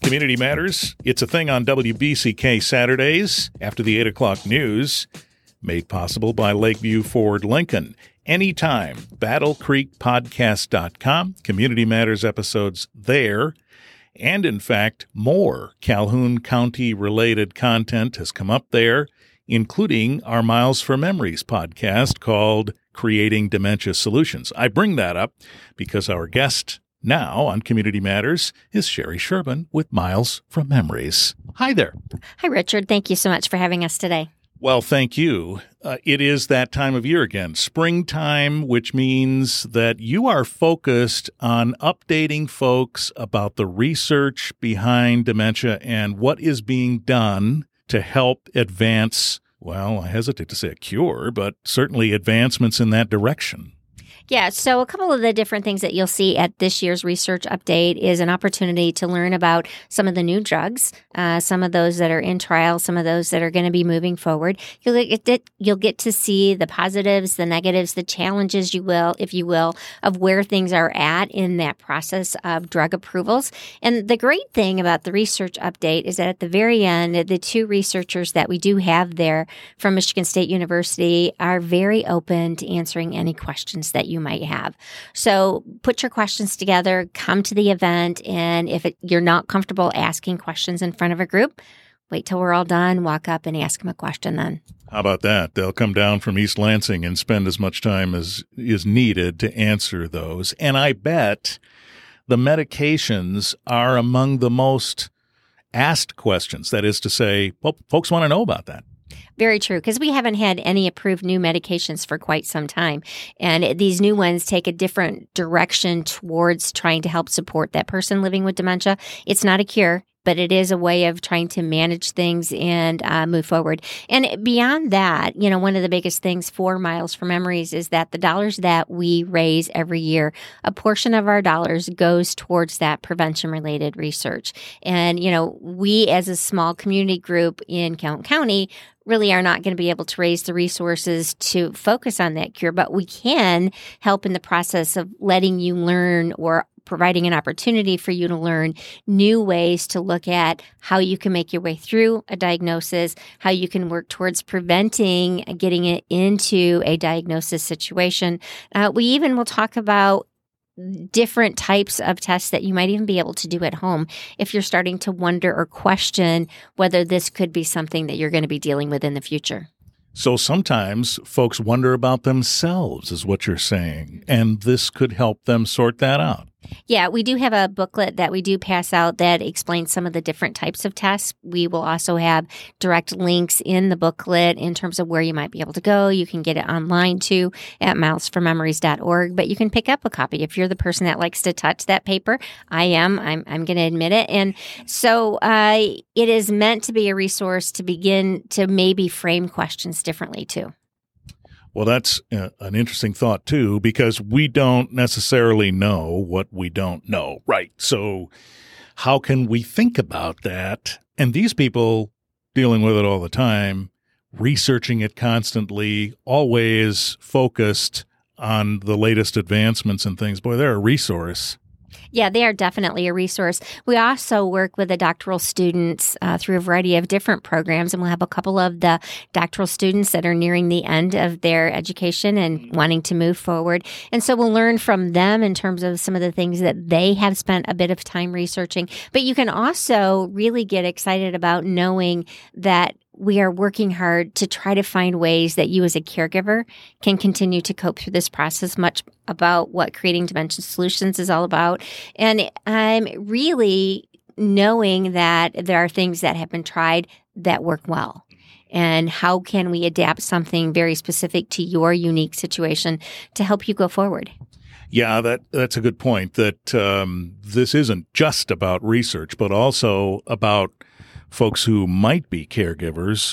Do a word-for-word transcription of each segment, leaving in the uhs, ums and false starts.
Community Matters, it's a thing on W B C K Saturdays after the eight o'clock news, made possible by Lakeview Ford Lincoln. Anytime, battle creek podcast dot com, Community Matters episodes there. And in fact, more Calhoun County-related content has come up there, including our Miles for Memories podcast called Creating Dementia Solutions. I bring that up because our guest now on Community Matters is Sherry Sherman with Miles from Memories. Hi there. Hi, Richard. Thank you so much for having us today. Well, thank you. Uh, it is that time of year again, springtime, which means that you are focused on updating folks about the research behind dementia and what is being done to help advance, well, I hesitate to say a cure, but certainly advancements in that direction. Yeah, so a couple of the different things that you'll see at this year's research update is an opportunity to learn about some of the new drugs, uh, some of those that are in trial, some of those that are going to be moving forward. You'll get, you'll get to see the positives, the negatives, the challenges, you will, if you will, of where things are at in that process of drug approvals. And the great thing about the research update is that at the very end, the two researchers that we do have there from Michigan State University are very open to answering any questions that you might have. So put your questions together, come to the event, and if it, you're not comfortable asking questions in front of a group, wait till we're all done, walk up and ask them a question then. How about that? They'll come down from East Lansing and spend as much time as is needed to answer those. And I bet the medications are among the most asked questions. That is to say, well, folks want to know about that. Very true, because we haven't had any approved new medications for quite some time. And these new ones take a different direction towards trying to help support that person living with dementia. It's not a cure, but it is a way of trying to manage things and uh, move forward. And beyond that, you know, one of the biggest things for Miles for Memories is that the dollars that we raise every year, a portion of our dollars goes towards that prevention-related research. And, you know, we as a small community group in Calhoun County really are not going to be able to raise the resources to focus on that cure, but we can help in the process of letting you learn or providing an opportunity for you to learn new ways to look at how you can make your way through a diagnosis, how you can work towards preventing getting it into a diagnosis situation. Uh, we even will talk about different types of tests that you might even be able to do at home if you're starting to wonder or question whether this could be something that you're going to be dealing with in the future. So sometimes folks wonder about themselves, is what you're saying, and this could help them sort that out. Yeah, we do have a booklet that we do pass out that explains some of the different types of tests. We will also have direct links in the booklet in terms of where you might be able to go. You can get it online too at miles for memories dot org, but you can pick up a copy if you're the person that likes to touch that paper. I am. I'm, I'm going to admit it. And so uh, it is meant to be a resource to begin to maybe frame questions differently too. Well, that's uh, an interesting thought, too, because we don't necessarily know what we don't know, right? So how can we think about that? And these people dealing with it all the time, researching it constantly, always focused on the latest advancements and things. Boy, they're a resource. Yeah, they are definitely a resource. We also work with the doctoral students uh, through a variety of different programs, and we'll have a couple of the doctoral students that are nearing the end of their education and wanting to move forward. And so we'll learn from them in terms of some of the things that they have spent a bit of time researching. But you can also really get excited about knowing that we are working hard to try to find ways that you as a caregiver can continue to cope through this process, much about what Creating Dementia Solutions is all about. And I'm really knowing that there are things that have been tried that work well. And how can we adapt something very specific to your unique situation to help you go forward? Yeah, that that's a good point, that um, this isn't just about research, but also about folks who might be caregivers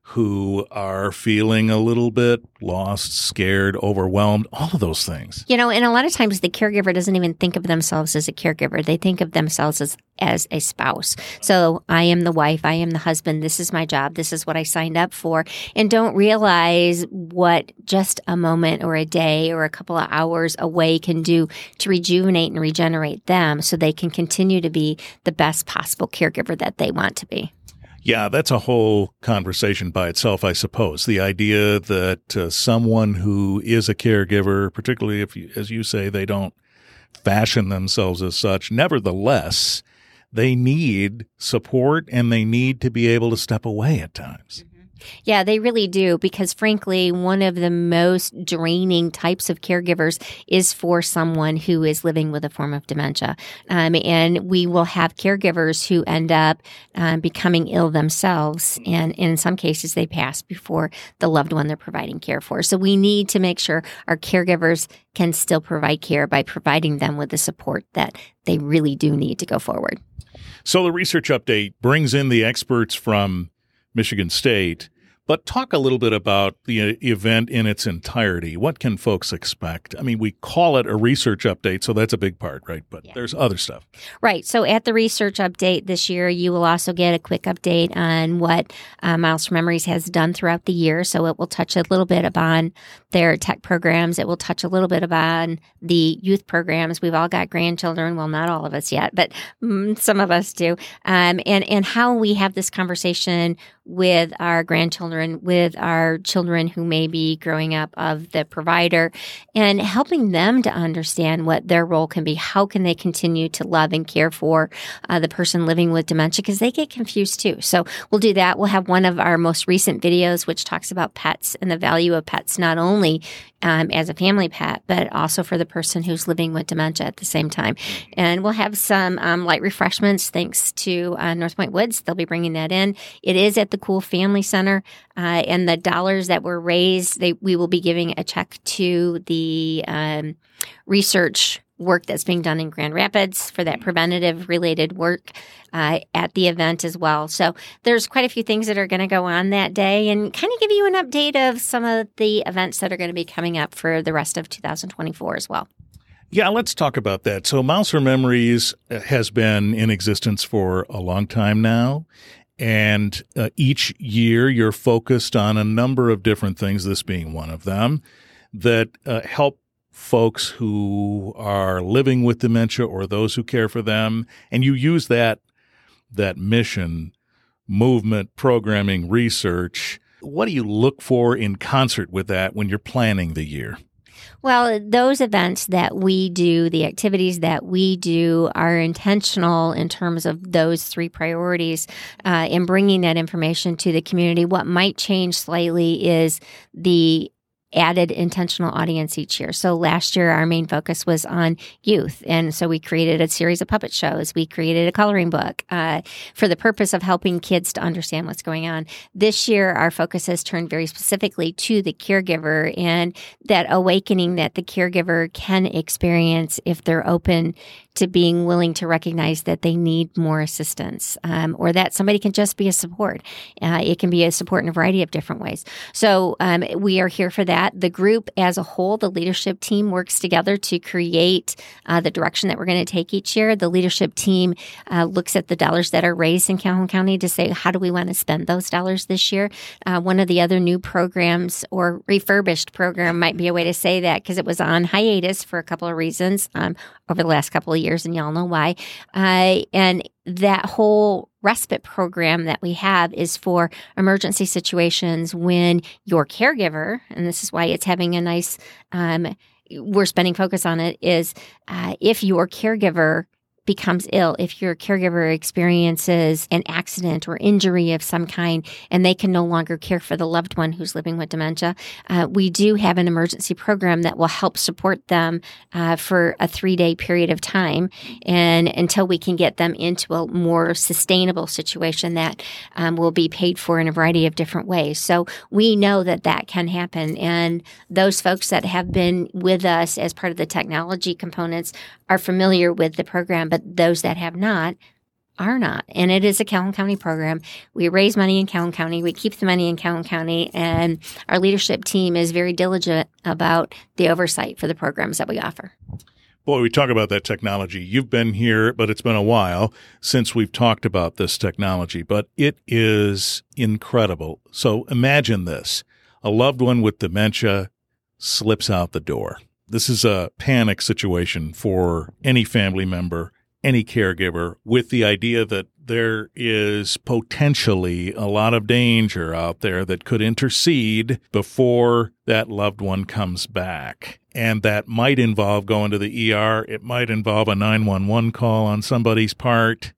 who are feeling a little bit lost, scared, overwhelmed, all of those things. You know, and a lot of times the caregiver doesn't even think of themselves as a caregiver. They think of themselves as, as a spouse. So I am the wife, I am the husband, this is my job, this is what I signed up for, and don't realize what just a moment or a day or a couple of hours away can do to rejuvenate and regenerate them so they can continue to be the best possible caregiver that they want to be. Yeah, that's a whole conversation by itself, I suppose. The idea that uh, someone who is a caregiver, particularly if, you, as you say, they don't fashion themselves as such, nevertheless, they need support and they need to be able to step away at times. Yeah, they really do, because frankly, one of the most draining types of caregivers is for someone who is living with a form of dementia. Um, and we will have caregivers who end up um, becoming ill themselves, and in some cases, they pass before the loved one they're providing care for. So we need to make sure our caregivers can still provide care by providing them with the support that they really do need to go forward. So the research update brings in the experts from Michigan State. But talk a little bit about the event in its entirety. What can folks expect? I mean, we call it a research update, so that's a big part, right? But yeah. There's other stuff. Right. So at the research update this year, you will also get a quick update on what uh, Miles for Memories has done throughout the year. So it will touch a little bit upon their tech programs. It will touch a little bit upon the youth programs. We've all got grandchildren. Well, not all of us yet, but mm, some of us do. Um, and, and how we have this conversation with our grandchildren, with our children who may be growing up of the provider, and helping them to understand what their role can be. How can they continue to love and care for uh, the person living with dementia? Because they get confused too. So we'll do that. We'll have one of our most recent videos, which talks about pets and the value of pets, not only um, as a family pet, but also for the person who's living with dementia at the same time. And we'll have some um, light refreshments thanks to uh, North Point Woods. They'll be bringing that in. It is at the Cool Family Center, uh, and the dollars that were raised, they, we will be giving a check to the um, research work that's being done in Grand Rapids for that preventative related work uh, at the event as well. So there's quite a few things that are going to go on that day, and kind of give you an update of some of the events that are going to be coming up for the rest of two thousand twenty-four as well. Yeah, let's talk about that. So Miles for Memories has been in existence for a long time now. And uh, each year you're focused on a number of different things, this being one of them, that uh, help folks who are living with dementia or those who care for them. And you use that that mission, movement, programming, research. What do you look for in concert with that when you're planning the year? Well, those events that we do, the activities that we do are intentional in terms of those three priorities uh, in bringing that information to the community. What might change slightly is the added intentional audience each year. So last year, our main focus was on youth. And so we created a series of puppet shows. We created a coloring book uh, for the purpose of helping kids to understand what's going on. This year, our focus has turned very specifically to the caregiver and that awakening that the caregiver can experience if they're open to being willing to recognize that they need more assistance, um, or that somebody can just be a support. Uh, it can be a support in a variety of different ways. So um, we are here for that. The group as a whole, the leadership team, works together to create uh, the direction that we're going to take each year. The leadership team uh, looks at the dollars that are raised in Calhoun County to say, how do we want to spend those dollars this year? Uh, one of the other new programs, or refurbished program might be a way to say that, because it was on hiatus for a couple of reasons um, over the last couple of years, and y'all know why. Uh, and that whole respite program that we have is for emergency situations when your caregiver, and this is why it's having a nice, um, we're spending focus on it, is uh, if your caregiver becomes ill, if your caregiver experiences an accident or injury of some kind, and they can no longer care for the loved one who's living with dementia, uh, we do have an emergency program that will help support them uh, for a three-day period of time, and until we can get them into a more sustainable situation that um, will be paid for in a variety of different ways. So we know that that can happen, and those folks that have been with us as part of the technology components are familiar with the program, but those that have not, are not. And it is a Calhoun County program. We raise money in Calhoun County. We keep the money in Calhoun County. And our leadership team is very diligent about the oversight for the programs that we offer. Boy, we talk about that technology. You've been here, but it's been a while since we've talked about this technology, but it is incredible. So imagine this. A loved one with dementia slips out the door. This is a panic situation for any family member, any caregiver, with the idea that there is potentially a lot of danger out there that could intercede before that loved one comes back. And that might involve going to the E R. It might involve a nine one one call on somebody's part.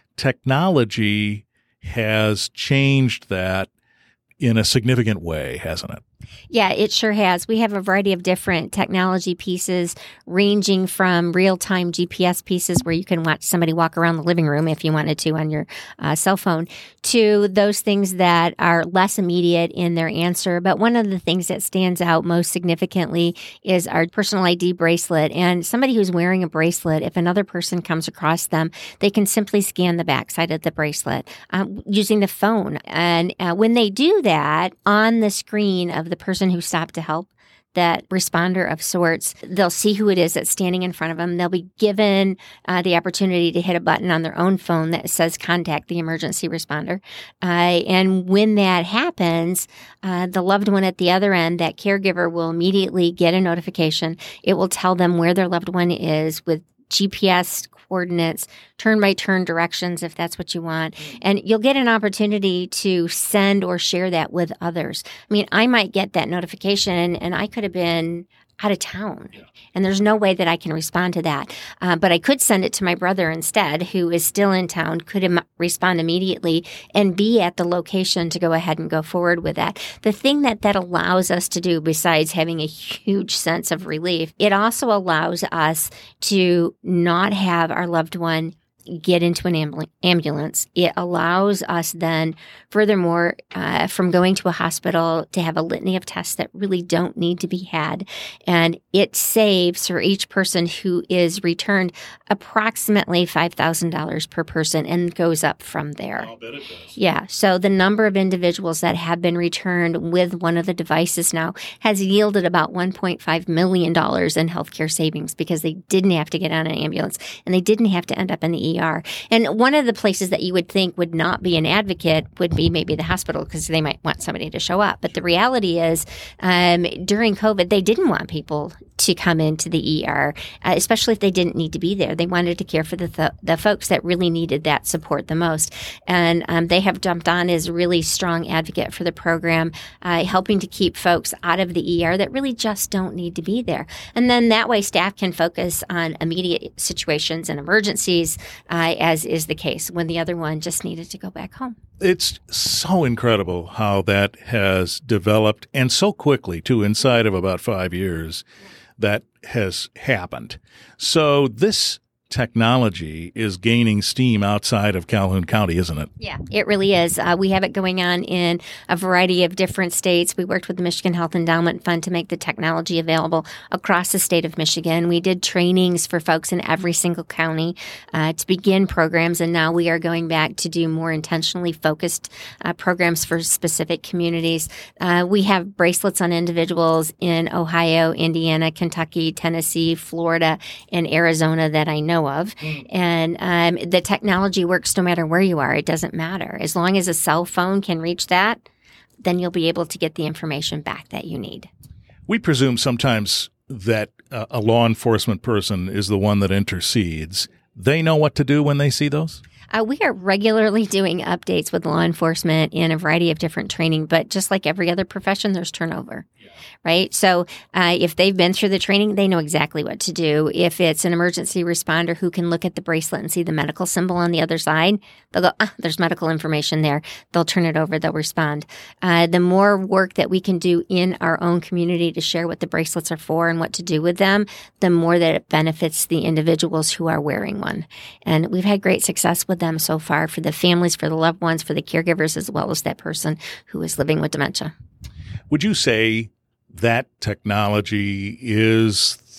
Technology has changed that in a significant way, hasn't it? Yeah, it sure has. We have a variety of different technology pieces, ranging from real-time G P S pieces where you can watch somebody walk around the living room if you wanted to on your uh, cell phone, to those things that are less immediate in their answer. But one of the things that stands out most significantly is our personal I D bracelet. And somebody who's wearing a bracelet, if another person comes across them, they can simply scan the backside of the bracelet um, using the phone. And uh, when they do that, on the screen of the person who stopped to help, that responder of sorts, they'll see who it is that's standing in front of them. They'll be given uh, the opportunity to hit a button on their own phone that says contact the emergency responder. Uh, and when that happens, uh, the loved one at the other end, that caregiver, will immediately get a notification. It will tell them where their loved one is with G P S coordinates, turn-by-turn directions if that's what you want. And you'll get an opportunity to send or share that with others. I mean, I might get that notification and I could have been out of town. Yeah. And there's no way that I can respond to that. Uh, but I could send it to my brother instead, who is still in town, could Im- respond immediately and be at the location to go ahead and go forward with that. The thing that that allows us to do, besides having a huge sense of relief, it also allows us to not have our loved one get into an ambul- ambulance. It allows us then, furthermore, uh, from going to a hospital to have a litany of tests that really don't need to be had. And it saves for each person who is returned approximately five thousand dollars per person and goes up from there. I'll bet it does. Yeah. So the number of individuals that have been returned with one of the devices now has yielded about one point five million dollars in healthcare savings because they didn't have to get on an ambulance and they didn't have to end up in the E R. And one of the places that you would think would not be an advocate would be maybe the hospital because they might want somebody to show up. But the reality is um, during COVID, they didn't want people to come into the E R, uh, especially if they didn't need to be there. They wanted to care for the th- the folks that really needed that support the most. And um, they have jumped on as a really strong advocate for the program, uh, helping to keep folks out of the E R that really just don't need to be there. And then that way staff can focus on immediate situations and emergencies, uh, as is the case when the other one just needed to go back home. It's so incredible how that has developed, and so quickly, too, inside of about five years, that has happened. So this technology is gaining steam outside of Calhoun County, isn't it? Yeah, it really is. Uh, we have it going on in a variety of different states. We worked with the Michigan Health Endowment Fund to make the technology available across the state of Michigan. We did trainings for folks in every single county uh, to begin programs, and now we are going back to do more intentionally focused uh, programs for specific communities. Uh, we have bracelets on individuals in Ohio, Indiana, Kentucky, Tennessee, Florida, and Arizona that I know of. Mm. And um, the technology works no matter where you are. It doesn't matter. As long as a cell phone can reach that, then you'll be able to get the information back that you need. We presume sometimes that uh, a law enforcement person is the one that intercedes. They know what to do when they see those? Uh, we are regularly doing updates with law enforcement in a variety of different training, but just like every other profession, there's turnover, yeah. right? So uh, if they've been through the training, they know exactly what to do. If it's an emergency responder who can look at the bracelet and see the medical symbol on the other side, they'll go, ah, there's medical information there. They'll turn it over. They'll respond. Uh, the more work that we can do in our own community to share what the bracelets are for and what to do with them, the more that it benefits the individuals who are wearing one. And we've had great success with them so far, for the families, for the loved ones, for the caregivers, as well as that person who is living with dementia. Would you say that technology is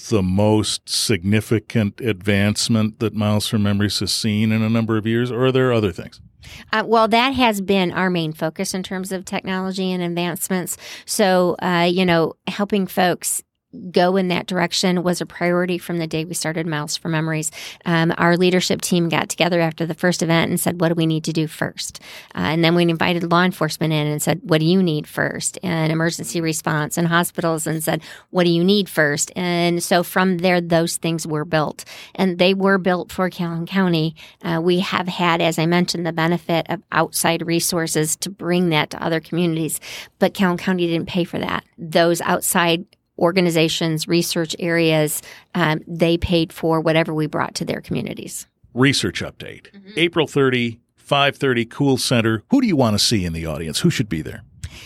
the most significant advancement that Miles for Memories has seen in a number of years, or are there other things? Uh, well, that has been our main focus in terms of technology and advancements. So, uh, you know, helping folks go in that direction was a priority from the day we started Miles for Memories. Um, our leadership team got together after the first event and said, what do we need to do first? Uh, and then we invited law enforcement in and said, what do you need first? And emergency response and hospitals and said, what do you need first? And so from there, those things were built. And they were built for Calhoun County. Uh, we have had, as I mentioned, the benefit of outside resources to bring that to other communities. But Calhoun County didn't pay for that. Those outside organizations, research areas, um, they paid for whatever we brought to their communities. Research update. Mm-hmm. April thirtieth, five thirty, Cool Center. Who do you want to see in the audience? Who should be there?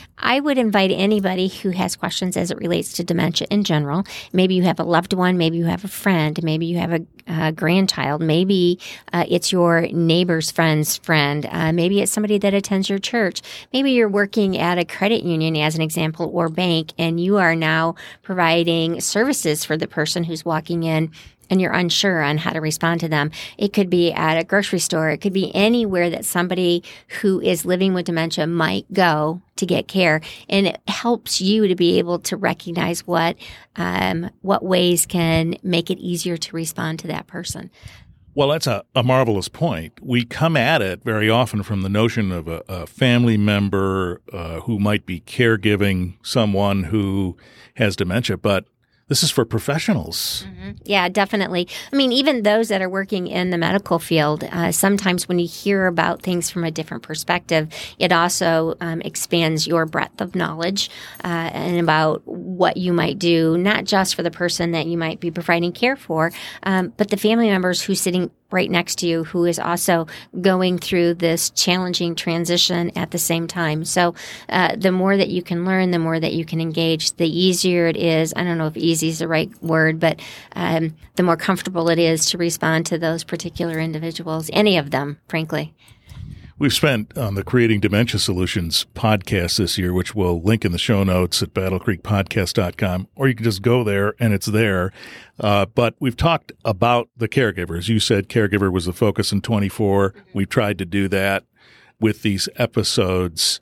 I would invite anybody who has questions as it relates to dementia in general. Maybe you have a loved one. Maybe you have a friend. Maybe you have a, a grandchild. Maybe uh, it's your neighbor's friend's friend. Uh, maybe it's somebody that attends your church. Maybe you're working at a credit union, as an example, or bank, and you are now providing services for the person who's walking in and you're unsure on how to respond to them. It could be at a grocery store. It could be anywhere that somebody who is living with dementia might go to get care. And it helps you to be able to recognize what um, what ways can make it easier to respond to that person. Well, that's a, a marvelous point. We come at it very often from the notion of a, a family member uh, who might be caregiving someone who has dementia, but this is for professionals. Mm-hmm. Yeah, definitely. I mean, even those that are working in the medical field, uh, sometimes when you hear about things from a different perspective, it also um, expands your breadth of knowledge uh, and about what you might do, not just for the person that you might be providing care for, um, but the family members who's sitting right next to you who is also going through this challenging transition at the same time. So uh, the more that you can learn, the more that you can engage, the easier it is. I don't know if easy is the right word, but um, the more comfortable it is to respond to those particular individuals, any of them, frankly. We've spent on the Creating Dementia Solutions podcast this year, which we'll link in the show notes at battle creek podcast dot com, or you can just go there and it's there. Uh, but we've talked about the caregivers. You said caregiver was the focus in twenty-four. We've tried to do that with these episodes.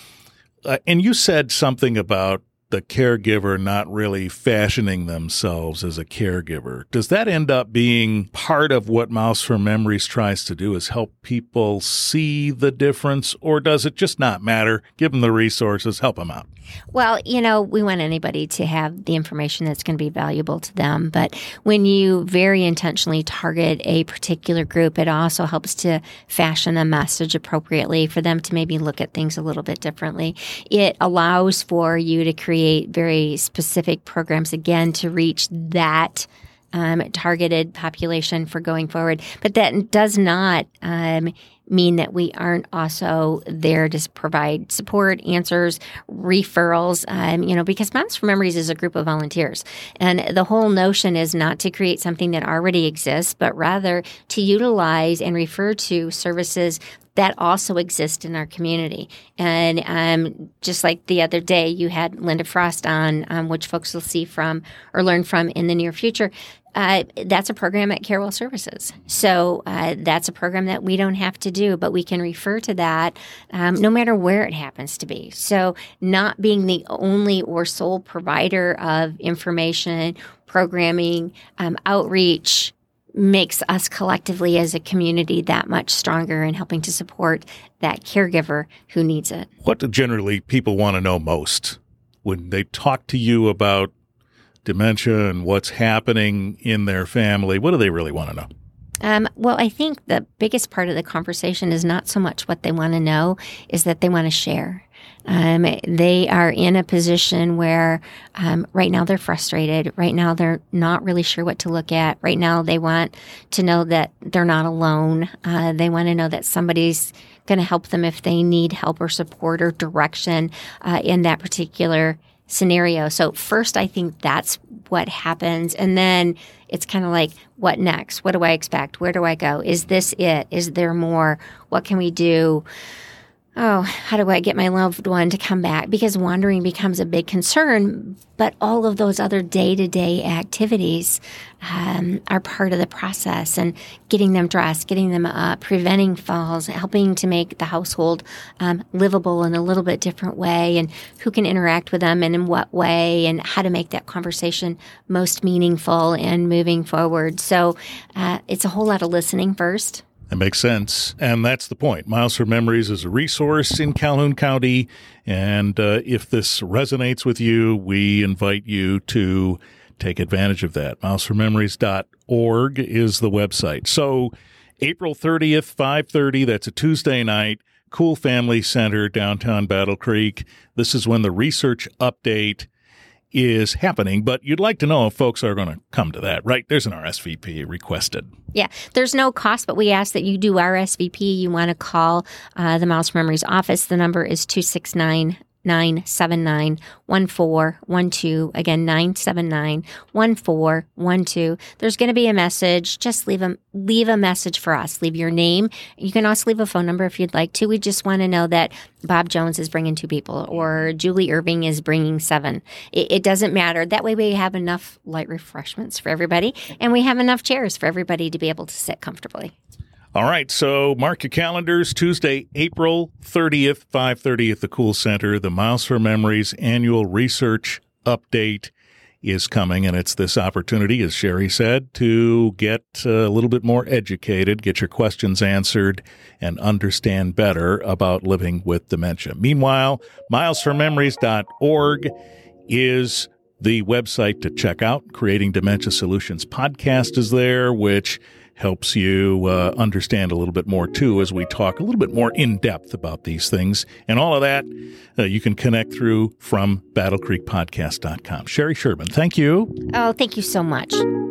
Uh, and you said something about the caregiver not really fashioning themselves as a caregiver. Does that end up being part of what Miles for Memories tries to do, is help people see the difference, or does it just not matter? Give them the resources, help them out. Well, you know, we want anybody to have the information that's going to be valuable to them. But when you very intentionally target a particular group, it also helps to fashion a message appropriately for them to maybe look at things a little bit differently. It allows for you to create very specific programs, again, to reach that um, targeted population for going forward. But that does not um, mean that we aren't also there to provide support, answers, referrals, um, you know, because Moms for Memories is a group of volunteers. And the whole notion is not to create something that already exists, but rather to utilize and refer to services that also exist in our community. And um, just like the other day, you had Linda Frost on, um, which folks will see from or learn from in the near future. Uh, that's a program at Carewell Services. So uh, that's a program that we don't have to do, but we can refer to that um, no matter where it happens to be. So not being the only or sole provider of information, programming, um, outreach, makes us collectively as a community that much stronger in helping to support that caregiver who needs it. What do generally people want to know most when they talk to you about dementia and what's happening in their family? What do they really want to know? Um, well, I think the biggest part of the conversation is not so much what they want to know, is that they want to share. Um, they are in a position where um, right now they're frustrated. Right now they're not really sure what to look at. Right now they want to know that they're not alone. Uh, they want to know that somebody's going to help them if they need help or support or direction uh, in that particular scenario. So first, I think that's what happens. And then it's kind of like, what next? What do I expect? Where do I go? Is this it? Is there more? What can we do? oh, how do I get my loved one to come back? Because wandering becomes a big concern, but all of those other day-to-day activities um, are part of the process, and getting them dressed, getting them up, preventing falls, helping to make the household um, livable in a little bit different way, and who can interact with them and in what way, and how to make that conversation most meaningful and moving forward. So uh, it's a whole lot of listening first. That makes sense. And that's the point. Miles for Memories is a resource in Calhoun County. And uh, if this resonates with you, we invite you to take advantage of that. miles for memories dot org is the website. So April thirtieth, five thirty, that's a Tuesday night, Cool Family Center, downtown Battle Creek. This is when the research update is happening, but you'd like to know if folks are going to come to that, right? There's an R S V P requested. Yeah, there's no cost, but we ask that you do R S V P. You want to call uh, the Miles for Memories office. The number is two six nine, nine seven nine, one four one two. Again, nine seven nine, one four one two. There's going to be a message. Just leave a, leave a message for us. Leave your name. You can also leave a phone number if you'd like to. We just want to know that Bob Jones is bringing two people, or Julie Irving is bringing seven. It, it doesn't matter. That way we have enough light refreshments for everybody, and we have enough chairs for everybody to be able to sit comfortably. All right, so mark your calendars. Tuesday, April thirtieth, five thirty at the Cool Center. The Miles for Memories annual research update is coming, and it's this opportunity, as Sherry said, to get a little bit more educated, get your questions answered, and understand better about living with dementia. Meanwhile, miles for memories dot org is the website to check out. Creating Dementia Solutions podcast is there, which helps you uh, understand a little bit more, too, as we talk a little bit more in depth about these things. And all of that uh, you can connect through from battle creek podcast dot com. Sherry Sherman, thank you. Oh, thank you so much.